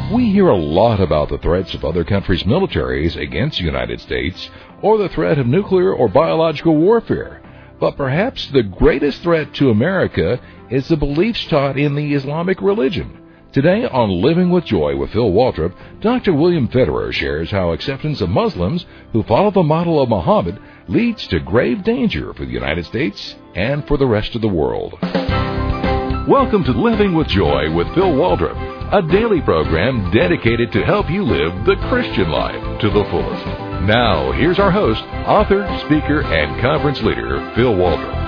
We hear a lot about the threats of other countries' militaries against the United States or the threat of nuclear or biological warfare. But perhaps the greatest threat to America is the beliefs taught in the Islamic religion. Today on Living with Joy with Phil Waltrip, Dr. William Federer shares how acceptance of Muslims who follow the model of Muhammad leads to grave danger for the United States and for the rest of the world. Welcome to Living with Joy with Phil Waltrip, a daily program dedicated to help you live the Christian life to the fullest. Now, here's our host, author, speaker, and conference leader, Phil Waltrip.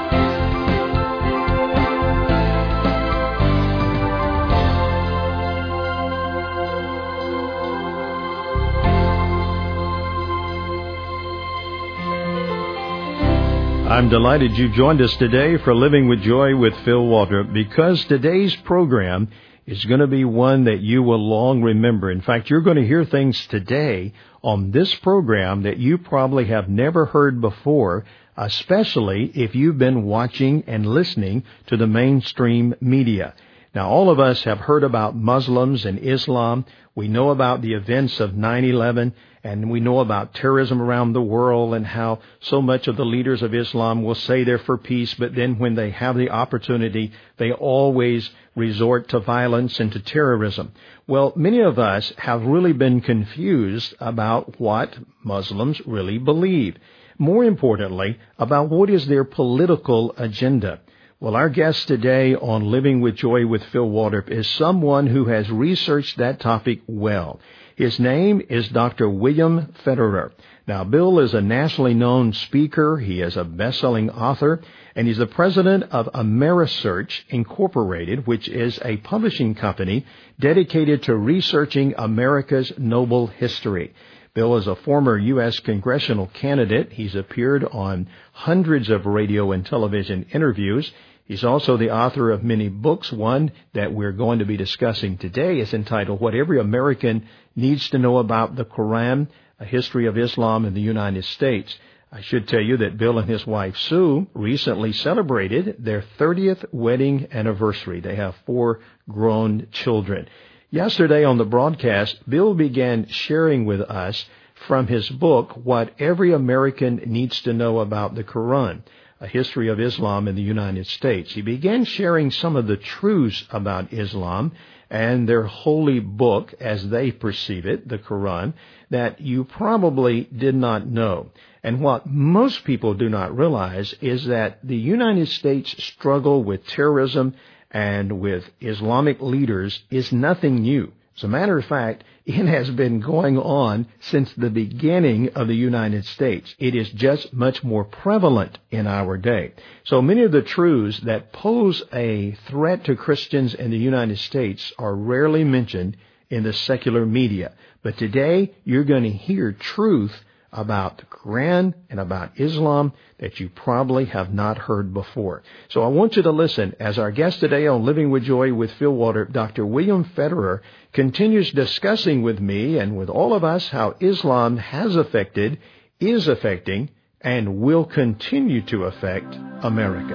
I'm delighted you joined us today for Living with Joy with Phil Waltrip, because today's program is going to be one that you will long remember. In fact, you're going to hear things today on this program that you probably have never heard before, especially if you've been watching and listening to the mainstream media. Now, all of us have heard about Muslims and Islam. We know about the events of 9/11, and we know about terrorism around the world and how so much of the leaders of Islam will say they're for peace, but then when they have the opportunity, they always resort to violence and to terrorism. Well, many of us have really been confused about what Muslims really believe. More importantly, about what is their political agenda. Well, our guest today on Living with Joy with Phil Waltrip is someone who has researched that topic well. His name is Dr. William Federer. Now, Bill is a nationally known speaker. He is a best-selling author, and he's the president of Amerisearch Incorporated, which is a publishing company dedicated to researching America's noble history. Bill is a former U.S. congressional candidate. He's appeared on hundreds of radio and television interviews. He's also the author of many books. One that we're going to be discussing today is entitled What Every American Needs to Know About the Quran, A History of Islam in the United States. I should tell you that Bill and his wife, Sue, recently celebrated their 30th wedding anniversary. They have 4 grown children. Yesterday on the broadcast, Bill began sharing with us from his book, What Every American Needs to Know About the Quran, A History of Islam in the United States. He began sharing some of the truths about Islam and their holy book, as they perceive it, the Quran, that you probably did not know. And what most people do not realize is that the United States struggle with terrorism and with Islamic leaders is nothing new. As a matter of fact, it has been going on since the beginning of the United States. It is just much more prevalent in our day. So many of the truths that pose a threat to Christians in the United States are rarely mentioned in the secular media. But today, you're going to hear truth about the Quran and about Islam that you probably have not heard before. So I want you to listen as our guest today on Living with Joy with Phil Waltrip, Dr. William Federer, continues discussing with me and with all of us how Islam has affected, is affecting, and will continue to affect America.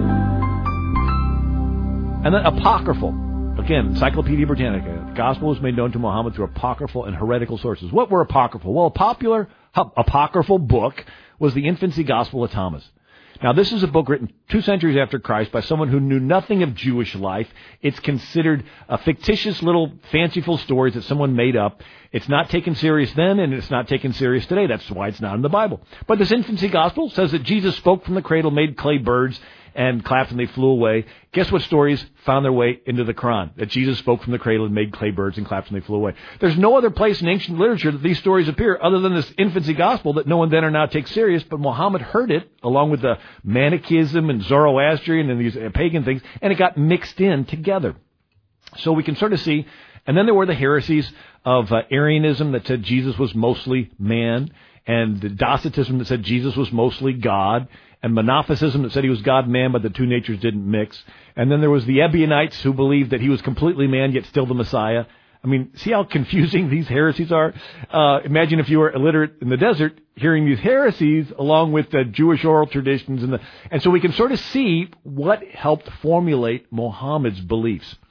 And then apocryphal. Again, Encyclopedia Britannica. The gospel was made known to Muhammad through apocryphal and heretical sources. What were apocryphal? Well, a popular apocryphal book was the Infancy Gospel of Thomas. Now, this is a book written 2 centuries after Christ by someone who knew nothing of Jewish life. It's considered a fictitious little fanciful stories that someone made up. It's not taken serious then, and it's not taken serious today. That's why it's not in the Bible. But this Infancy Gospel says that Jesus spoke from the cradle, made clay birds, and clapped and they flew away. Guess what stories found their way into the Quran? That Jesus spoke from the cradle and made clay birds and clapped and they flew away. There's no other place in ancient literature that these stories appear other than this infancy gospel that no one then or now takes serious, but Muhammad heard it along with the Manichaeism and Zoroastrian and these pagan things, and it got mixed in together. So we can sort of see, and then there were the heresies of Arianism that said Jesus was mostly man, and the Docetism that said Jesus was mostly God, and Monophysitism that said he was God-man, but the two natures didn't mix. And then there was the Ebionites who believed that he was completely man, yet still the Messiah. I mean, see how confusing these heresies are? Imagine if you were illiterate in the desert hearing these heresies along with the Jewish oral traditions. And so we can sort of see what helped formulate Muhammad's beliefs.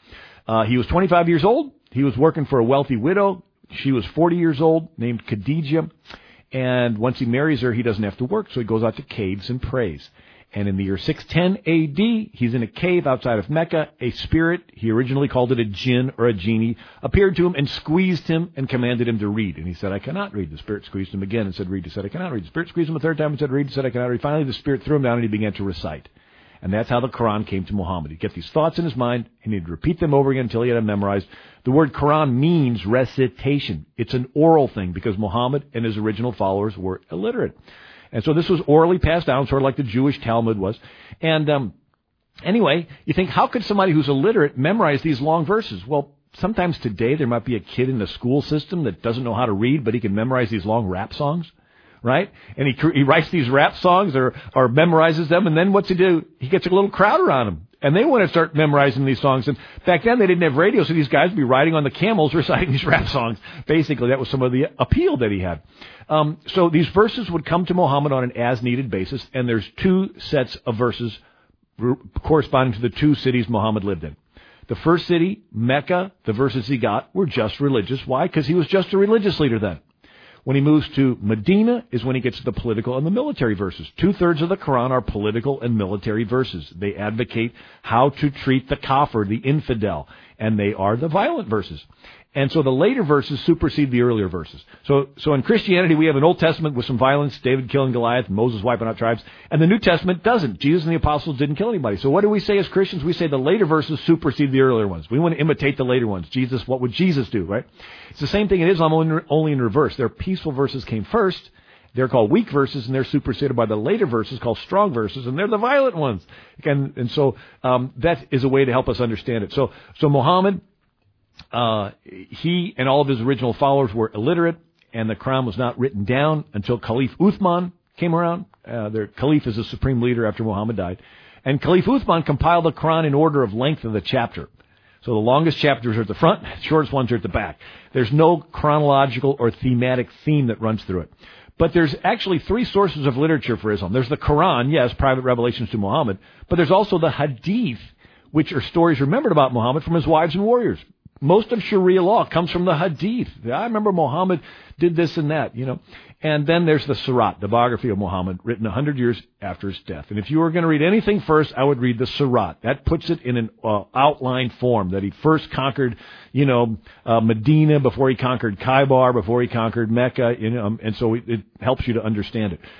He was 25 years old. He was working for a wealthy widow. She was 40 years old, named Khadijah. And once he marries her, he doesn't have to work, so he goes out to caves and prays. And in the year 610 A.D., he's in a cave outside of Mecca. A spirit, he originally called it a jinn or a genie, appeared to him and squeezed him and commanded him to read. And he said, I cannot read. The spirit squeezed him again and said, read. He said, I cannot read. The spirit squeezed him a third time and said, read. He said, I cannot read. Finally, the spirit threw him down and he began to recite. And that's how the Quran came to Muhammad. He'd get these thoughts in his mind, and he'd repeat them over again until he had them memorized. The word Quran means recitation. It's an oral thing because Muhammad and his original followers were illiterate. And so this was orally passed down, sort of like the Jewish Talmud was. And anyway, you think, how could somebody who's illiterate memorize these long verses? Well, sometimes today there might be a kid in the school system that doesn't know how to read, but he can memorize these long rap songs. Right? And he writes these rap songs or memorizes them, and then what's he do? He gets a little crowd around him, and they want to start memorizing these songs. And back then they didn't have radio, so these guys would be riding on the camels reciting these rap songs. Basically, that was some of the appeal that he had. So these verses would come to Muhammad on an as-needed basis, and there's two sets of verses corresponding to the two cities Muhammad lived in. The first city, Mecca, the verses he got were just religious. Why? Because he was just a religious leader then. When he moves to Medina is when he gets to the political and the military verses. 2/3 of the Quran are political and military verses. They advocate how to treat the kafir, the infidel, and they are the violent verses. And so the later verses supersede the earlier verses. So in Christianity, we have an Old Testament with some violence, David killing Goliath, Moses wiping out tribes, and the New Testament doesn't. Jesus and the apostles didn't kill anybody. So what do we say as Christians? We say the later verses supersede the earlier ones. We want to imitate the later ones. Jesus, what would Jesus do, right? It's the same thing in Islam, only in reverse. Their peaceful verses came first. They're called weak verses, and they're superseded by the later verses called strong verses, and they're the violent ones. And so that is a way to help us understand it. So Muhammad, he and all of his original followers were illiterate, and the Quran was not written down until Caliph Uthman came around. The Caliph is the supreme leader after Muhammad died. And Caliph Uthman compiled the Quran in order of length of the chapter. So the longest chapters are at the front, the shortest ones are at the back. There's no chronological or thematic theme that runs through it. But there's actually three sources of literature for Islam. There's the Quran, yes, private revelations to Muhammad, but there's also the Hadith, which are stories remembered about Muhammad from his wives and warriors. Most of Sharia law comes from the Hadith. I remember Muhammad did this and that, you know. And then there's the Sirat, the biography of Muhammad, written 100 years after his death. And if you were going to read anything first, I would read the Sirat. That puts it in an outline form, that he first conquered, Medina before he conquered Khaybar, before he conquered Mecca, and so it helps you to understand it.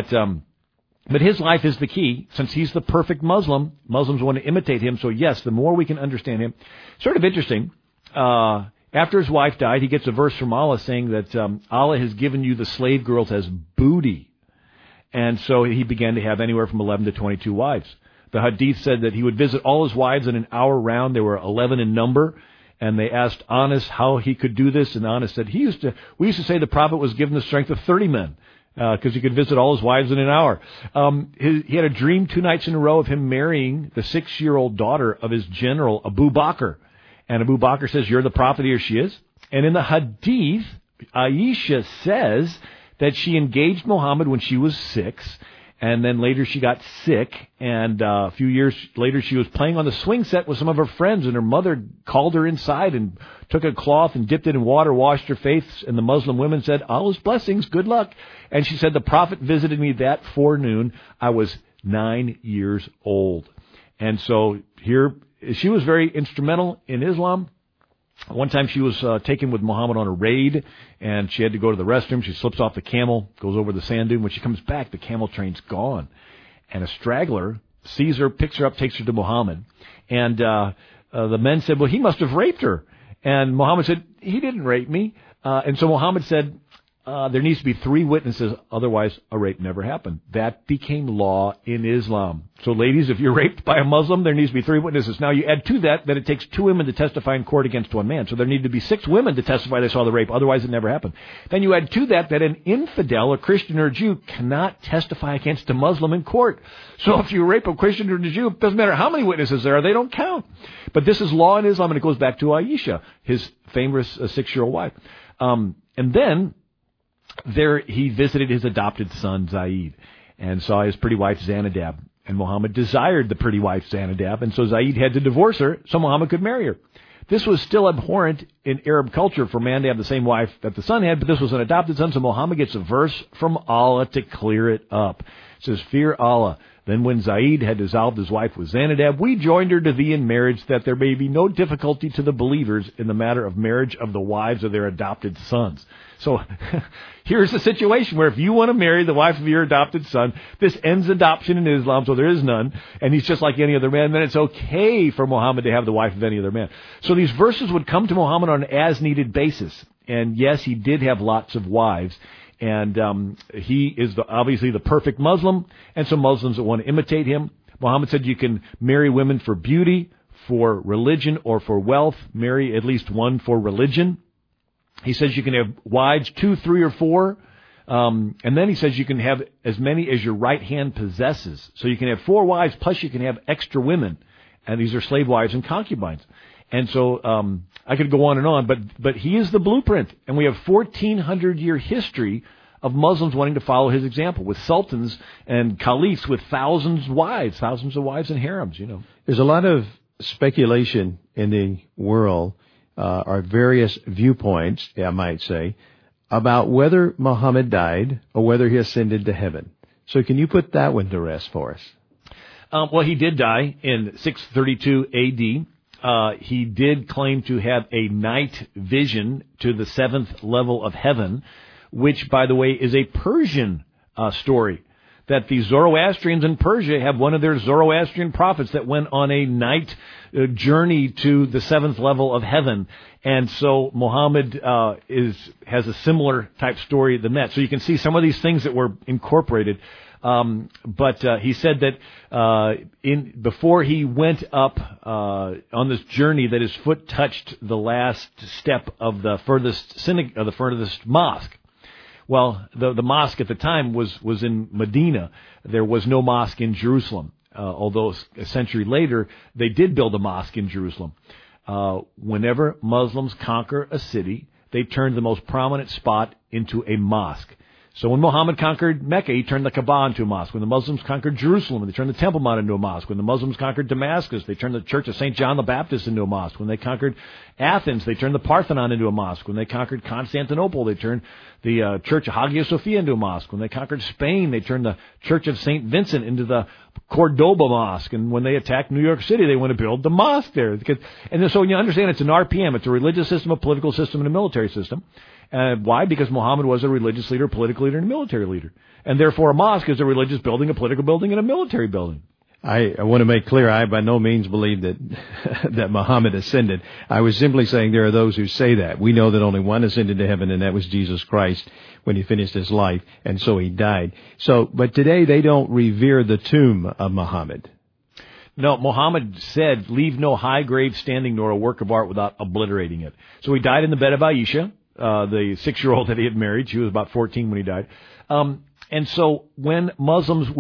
But his life is the key. Since he's the perfect Muslim, Muslims want to imitate him. So yes, the more we can understand him. Sort of interesting. After his wife died, he gets a verse from Allah saying that Allah has given you the slave girls as booty. And so he began to have anywhere from 11 to 22 wives. The Hadith said that he would visit all his wives in an hour round. There were 11 in number. And they asked Anas how he could do this. And Anas said, we used to say the Prophet was given the strength of 30 men. Because he could visit all his wives in an hour. He had a dream 2 nights in a row of him marrying the 6-year-old daughter of his general, Abu Bakr. And Abu Bakr says, you're the prophet, here she is. And in the Hadith, Aisha says that she engaged Muhammad when she was 6. And then later she got sick. And a few years later she was playing on the swing set with some of her friends. And her mother called her inside and took a cloth and dipped it in water, washed her face. And the Muslim women said, Allah's blessings, good luck. And she said, the Prophet visited me that forenoon. I was 9 years old. And so here, she was very instrumental in Islam. One time she was taken with Muhammad on a raid, and she had to go to the restroom. She slips off the camel, goes over the sand dune. When she comes back, the camel train's gone. And a straggler sees her, picks her up, takes her to Muhammad. And the men said, well, he must have raped her. And Muhammad said, he didn't rape me. And so Muhammad said, there needs to be 3 witnesses, otherwise a rape never happened. That became law in Islam. So ladies, if you're raped by a Muslim, there needs to be 3 witnesses. Now you add to that it takes 2 women to testify in court against 1 man. So there need to be 6 women to testify they saw the rape, otherwise it never happened. Then you add to that an infidel, a Christian or a Jew, cannot testify against a Muslim in court. So if you rape a Christian or a Jew, it doesn't matter how many witnesses there are, they don't count. But this is law in Islam, and it goes back to Aisha, his famous 6-year-old wife. And then there he visited his adopted son, Zaid, and saw his pretty wife, Zanadab. And Muhammad desired the pretty wife, Zanadab, and so Zaid had to divorce her so Muhammad could marry her. this was still abhorrent in Arab culture for a man to have the same wife that the son had, but this was an adopted son, so Muhammad gets a verse from Allah to clear it up. It says, fear Allah. Then when Zaid had dissolved his wife with Zainadab, we joined her to thee in marriage, that there may be no difficulty to the believers in the matter of marriage of the wives of their adopted sons. So here's a situation where if you want to marry the wife of your adopted son, this ends adoption in Islam, so there is none, and he's just like any other man, then it's okay for Muhammad to have the wife of any other man. So these verses would come to Muhammad on an as-needed basis. And yes, he did have lots of wives. And he is obviously the perfect Muslim, and so Muslims that want to imitate him. Muhammad said you can marry women for beauty, for religion, or for wealth. Marry at least one for religion. He says you can have wives 2, 3, or 4. And then he says you can have as many as your right hand possesses. So you can have 4 wives, plus you can have extra women. And these are slave wives and concubines. And so I could go on, but he is the blueprint. And we have 1,400-year history of Muslims wanting to follow his example, with sultans and caliphs with thousands of wives and harems, you know. There's a lot of speculation in the world, or various viewpoints, I might say, about whether Muhammad died or whether he ascended to heaven. So can you put that one to rest for us? Well, he did die in 632 A.D., he did claim to have a night vision to the 7th level of heaven, which, by the way, is a Persian story, that the Zoroastrians in Persia have one of their Zoroastrian prophets that went on a night journey to the 7th level of heaven. And so Muhammad has a similar type story than that. So you can see some of these things that were incorporated. But he said that before he went up on this journey, that his foot touched the last step of the furthest mosque. Well, the mosque at the time was in Medina. There was no mosque in Jerusalem, although a century later they did build a mosque in Jerusalem. Whenever Muslims conquer a city, they turn the most prominent spot into a mosque. So when Muhammad conquered Mecca, he turned the Kaaba into a mosque. When the Muslims conquered Jerusalem, they turned the Temple Mount into a mosque. When the Muslims conquered Damascus, they turned the Church of St. John the Baptist into a mosque. When they conquered Athens, they turned the Parthenon into a mosque. When they conquered Constantinople, they turned the Church of Hagia Sophia into a mosque. When they conquered Spain, they turned the Church of St. Vincent into the Cordoba Mosque. And when they attacked New York City, they want to build the mosque there. And so when you understand it's an RPM, it's a religious system, a political system, and a military system. Why? Because Muhammad was a religious leader, a political leader, and a military leader. And therefore a mosque is a religious building, a political building, and a military building. I want to make clear, I by no means believe that that Muhammad ascended. I was simply saying there are those who say that. We know that only one ascended to heaven, and that was Jesus Christ when he finished his life, and so he died. But today they don't revere the tomb of Muhammad. No, Muhammad said, leave no high grave standing nor a work of art without obliterating it. So he died in the bed of Aisha, the 6-year-old that he had married. She was about 14 when he died. And so when Muhammad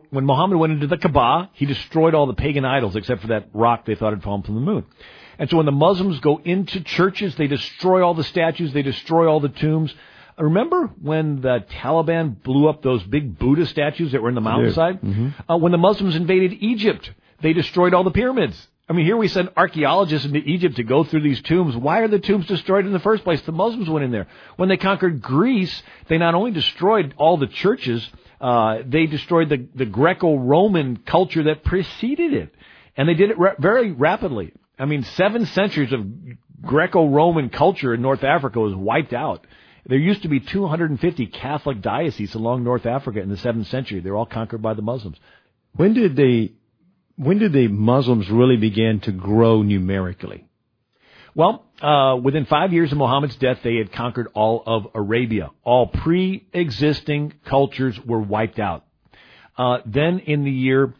went into the Kaaba, he destroyed all the pagan idols except for that rock they thought had fallen from the moon. And so when the Muslims go into churches, they destroy all the statues, they destroy all the tombs. Remember when the Taliban blew up those big Buddha statues that were in the mountainside? Mm-hmm. When the Muslims invaded Egypt, they destroyed all the pyramids. I mean, here we send archaeologists into Egypt to go through these tombs. Why are the tombs destroyed in the first place? The Muslims went in there. When they conquered Greece, they not only destroyed all the churches, they destroyed the Greco-Roman culture that preceded it. And they did it very rapidly. I mean, 7 centuries of Greco-Roman culture in North Africa was wiped out. There used to be 250 Catholic dioceses along North Africa in the 7th century. They were all conquered by the Muslims. When did the Muslims really begin to grow numerically? Well, within 5 years of Muhammad's death, they had conquered all of Arabia. All pre-existing cultures were wiped out. Then in the year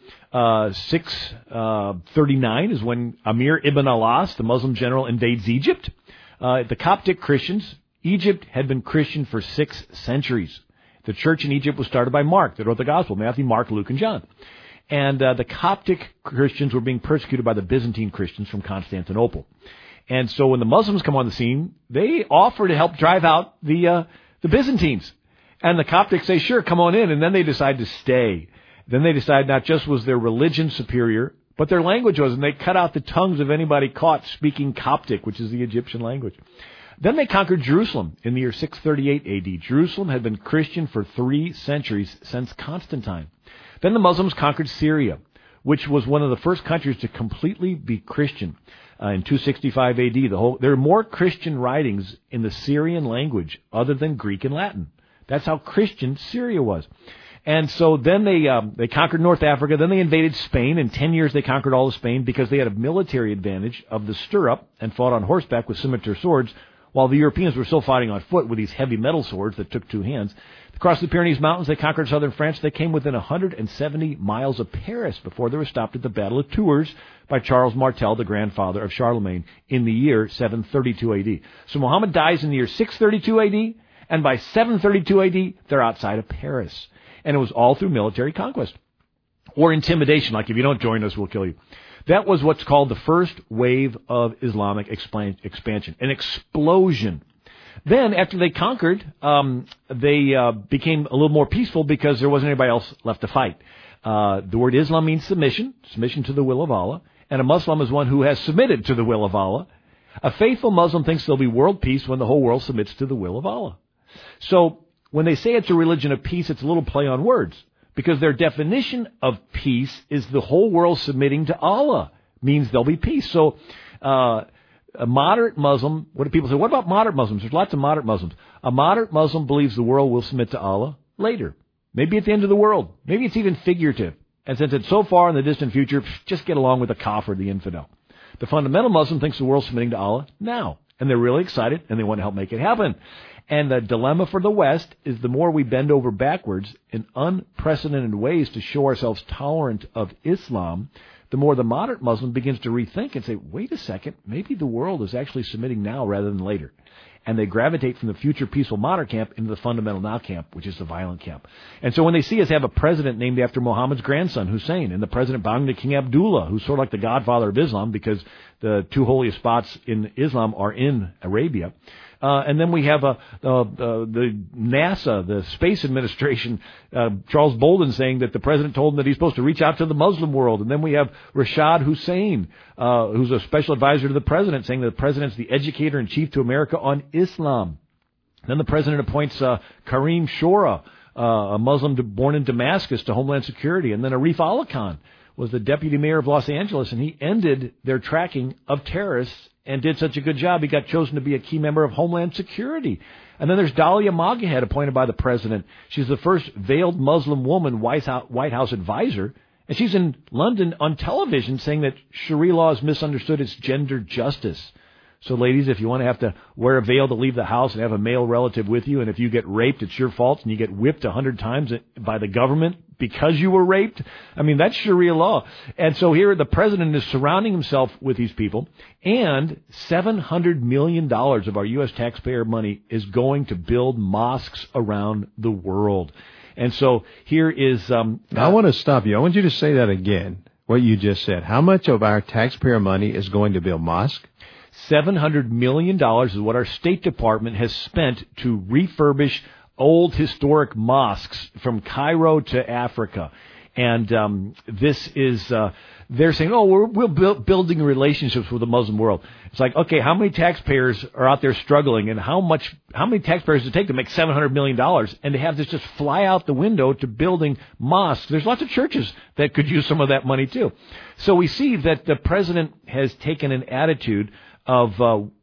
639 is when Amir ibn al-As, the Muslim general, invades Egypt. The Coptic Christians, Egypt had been Christian for 6 centuries. The church in Egypt was started by Mark, that wrote the Gospel, Matthew, Mark, Luke, and John. And the Coptic Christians were being persecuted by the Byzantine Christians from Constantinople. And so when the Muslims come on the scene, they offer to help drive out the Byzantines. And the Coptics say, sure, come on in. And then they decide to stay. Then they decide not just was their religion superior, But their language was, and they cut out the tongues of anybody caught speaking Coptic, which is the Egyptian language. Then they conquered Jerusalem in the year 638 A.D. Jerusalem had been Christian for 3 centuries since Constantine. Then the Muslims conquered Syria, which was one of the first countries to completely be Christian. In 265 A.D., there are more Christian writings in the Syrian language other than Greek and Latin. That's how Christian Syria was. And so then they conquered North Africa. Then they invaded Spain. In 10 years, they conquered all of Spain because they had a military advantage of the stirrup and fought on horseback with scimitar swords, while the Europeans were still fighting on foot with these heavy metal swords that took 2 hands. Across the Pyrenees Mountains, they conquered southern France. They came within 170 miles of Paris before they were stopped at the Battle of Tours by Charles Martel, the grandfather of Charlemagne, in the year 732 A.D. So Muhammad dies in the year 632 A.D., and by 732 A.D., they're outside of Paris. And it was all through military conquest or intimidation, like if you don't join us, we'll kill you. That was what's called the first wave of Islamic expansion, an explosion. Then, after they conquered, they became a little more peaceful because there wasn't anybody else left to fight. The word Islam means submission to the will of Allah, and a Muslim is one who has submitted to the will of Allah. A faithful Muslim thinks there'll be world peace when the whole world submits to the will of Allah. So, when they say it's a religion of peace, it's a little play on words, because their definition of peace is the whole world submitting to Allah means there'll be peace. So, a moderate Muslim, what do people say? What about moderate Muslims? There's lots of moderate Muslims. A moderate Muslim believes the world will submit to Allah later. Maybe at the end of the world. Maybe it's even figurative. And since it's so far in the distant future, just get along with the kafir, the infidel. The fundamental Muslim thinks the world's submitting to Allah now. And they're really excited, and they want to help make it happen. And the dilemma for the West is the more we bend over backwards in unprecedented ways to show ourselves tolerant of Islam, the more the moderate Muslim begins to rethink and say, wait a second, maybe the world is actually submitting now rather than later. And they gravitate from the future peaceful moderate camp into the fundamental now camp, which is the violent camp. And so when they see us have a president named after Muhammad's grandson, Hussein, and the president bowing to King Abdullah, who's sort of like the godfather of Islam because the 2 holiest spots in Islam are in Arabia, and then we have the NASA, the Space Administration, Charles Bolden saying that the president told him that he's supposed to reach out to the Muslim world. And then we have Rashad Hussain, who's a special advisor to the president, saying that the president's the educator in chief to America on Islam. Then the president appoints Karim Shora, a Muslim born in Damascus, to Homeland Security. And then Arif Allah Khan was the deputy mayor of Los Angeles, and he ended their tracking of terrorists and did such a good job, he got chosen to be a key member of Homeland Security. And then there's Dahlia Moghahed, appointed by the president. She's the first veiled Muslim woman White House advisor. And she's in London on television saying that Sharia law is misunderstood as gender justice. So, ladies, if you want to have to wear a veil to leave the house and have a male relative with you, and if you get raped, it's your fault, and you get whipped 100 times by the government because you were raped, I mean, that's Sharia law. And so here the president is surrounding himself with these people, and $700 million of our U.S. taxpayer money is going to build mosques around the world. And so here is... I want to stop you. I want you to say that again, what you just said. How much of our taxpayer money is going to build mosques? $700 million is what our State Department has spent to refurbish old historic mosques from Cairo to Africa. And this is, they're saying, oh, we're building relationships with the Muslim world. It's like, okay, how many taxpayers are out there struggling, and how many taxpayers does it take to make $700 million and to have this just fly out the window to building mosques? There's lots of churches that could use some of that money too. So we see that the president has taken an attitude of,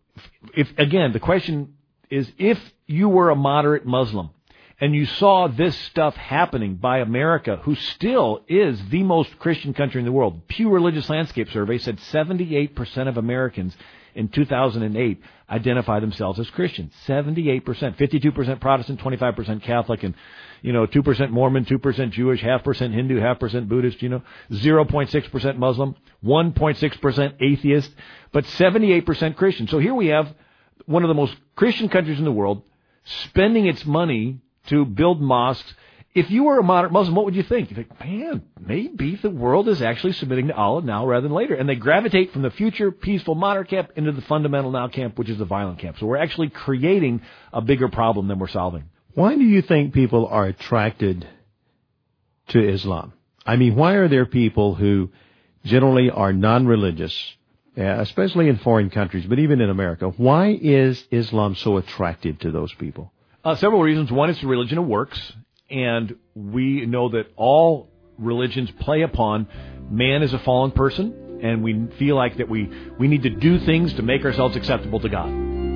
the question is, if you were a moderate Muslim and you saw this stuff happening by America, who still is the most Christian country in the world. Pew Religious Landscape Survey said 78% of Americans in 2008 identify themselves as Christian. 78%. 52% Protestant, 25% Catholic, and 2% Mormon, 2% Jewish, 0.5% Hindu, 0.5% Buddhist, 0.6% Muslim, 1.6% atheist, but 78% Christian. So here we have one of the most Christian countries in the world spending its money to build mosques. If you were a moderate Muslim, what would you think? You think, man, maybe the world is actually submitting to Allah now rather than later. And they gravitate from the future peaceful moderate camp into the fundamental now camp, which is the violent camp. So we're actually creating a bigger problem than we're solving. Why do you think people are attracted to Islam? I mean, why are there people who generally are non-religious, especially in foreign countries, but even in America. Why is Islam so attractive to those people? Several reasons. One, it's a religion of works, and we know that all religions play upon man as a fallen person, and we feel like that we need to do things to make ourselves acceptable to God.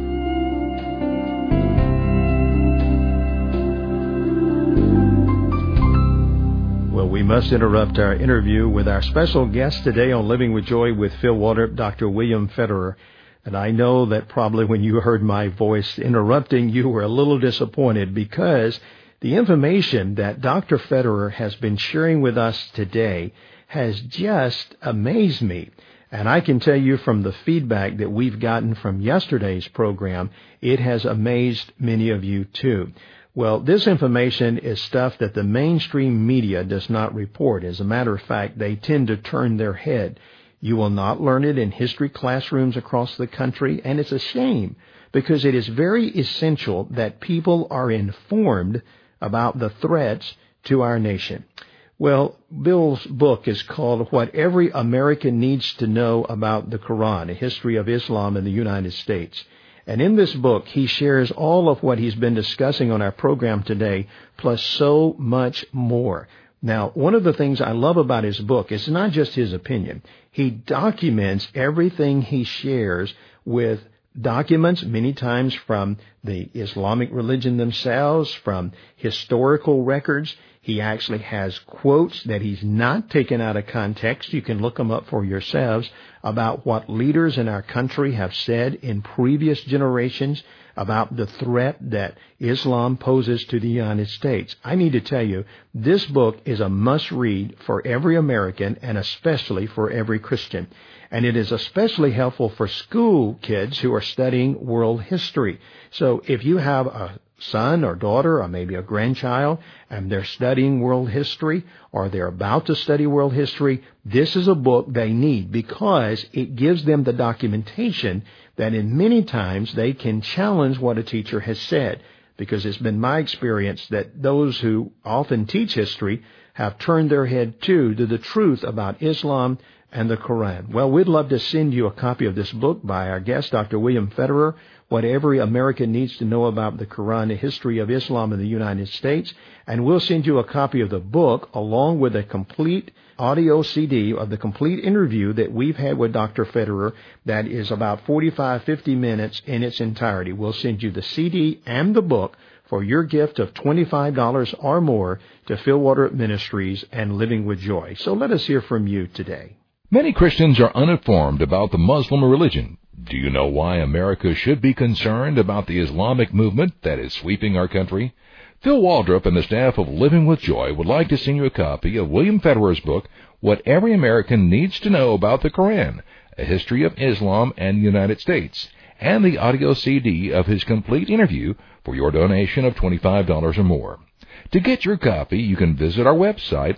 Well, we must interrupt our interview with our special guest today on Living with Joy with Phil Waltrip, Dr. William Federer. And I know that probably when you heard my voice interrupting, you were a little disappointed because the information that Dr. Federer has been sharing with us today has just amazed me. And I can tell you from the feedback that we've gotten from yesterday's program, it has amazed many of you too. Well, this information is stuff that the mainstream media does not report. As a matter of fact, they tend to turn their head. You will not learn it in history classrooms across the country, and it's a shame because it is very essential that people are informed about the threats to our nation. Well, Bill's book is called What Every American Needs to Know About the Quran, A History of Islam in the United States. And in this book, he shares all of what he's been discussing on our program today, plus so much more. Now, one of the things I love about his book is not just his opinion. He documents everything he shares with documents, many times from the Islamic religion themselves, from historical records. He actually has quotes that he's not taken out of context. You can look them up for yourselves about what leaders in our country have said in previous generations about the threat that Islam poses to the United States. I need to tell you, this book is a must-read for every American and especially for every Christian. And it is especially helpful for school kids who are studying world history. So if you have a son or daughter or maybe a grandchild and they're studying world history or they're about to study world history, this is a book they need because it gives them the documentation that in many times they can challenge what a teacher has said. Because it's been my experience that those who often teach history have turned their head to the truth about Islam and the Quran. Well, we'd love to send you a copy of this book by our guest, Dr. William Federer, What Every American Needs to Know About the Quran, A History of Islam in the United States. And we'll send you a copy of the book along with a complete audio CD of the complete interview that we've had with Dr. Federer that is about 45-50 minutes in its entirety. We'll send you the CD and the book for your gift of $25 or more to Phil Waltrip Ministries and Living with Joy. So let us hear from you today. Many Christians are uninformed about the Muslim religion. Do you know why America should be concerned about the Islamic movement that is sweeping our country? Phil Waltrip and the staff of Living with Joy would like to send you a copy of William Federer's book, What Every American Needs to Know About the Quran, A History of Islam and the United States, and the audio CD of his complete interview for your donation of $25 or more. To get your copy, you can visit our website,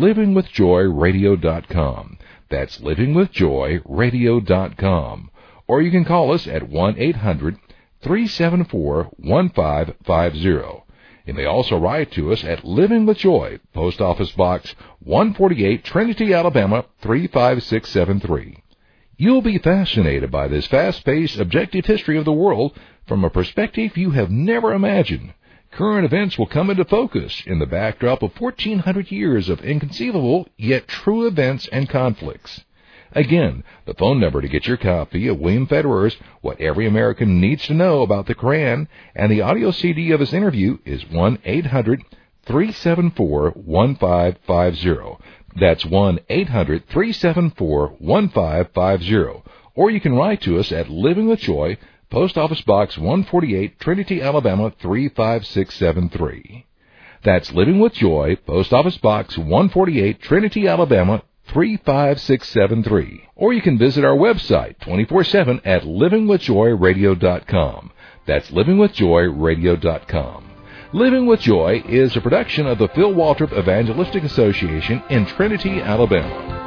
livingwithjoyradio.com. That's livingwithjoyradio.com. Or you can call us at 1-800-374-1550. You may also write to us at Living with Joy, Post Office Box 148, Trinity, Alabama 35673. You'll be fascinated by this fast-paced, objective history of the world from a perspective you have never imagined. Current events will come into focus in the backdrop of 1,400 years of inconceivable yet true events and conflicts. Again, the phone number to get your copy of William Federer's What Every American Needs to Know About the Quran and the audio CD of his interview is 1-800-374-1550. That's 1-800-374-1550. Or you can write to us at Living with Joy, Post Office Box 148, Trinity, Alabama 35673. That's Living with Joy, Post Office Box 148, Trinity, Alabama 35673. Or you can visit our website 24/7 at livingwithjoyradio.com. That's livingwithjoyradio.com. Living with Joy is a production of the Phil Waltrip Evangelistic Association in Trinity, Alabama.